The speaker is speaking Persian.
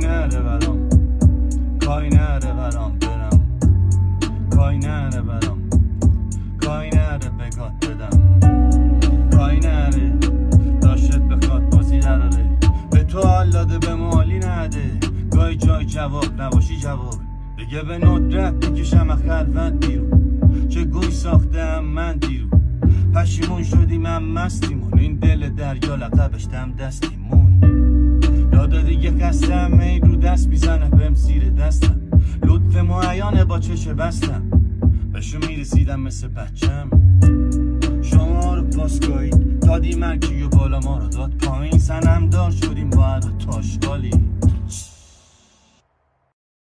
نره برام، کای نره برام برم، کای نره برام، کای نره بگات بدم، کای نره داشت بخواد بازی دراره، به تو حال داده به مالی نده، گاهی جای جواب نباشی جواب دیگه به ندرت بکشم خلوت بیرون، چه گوی ساختم من دیرون، پشیمون شدی من مستیمون، این دل دریا لقبش دم دستیمون، داده دیگه خستم ای رو دست میزنه بهم زیر دستم، لطف معیانه با چش بستم، بهشو میرسیدم مثل بچم، شما رو پاسگاهی دادی من کیو بالا ما رو داد پایین،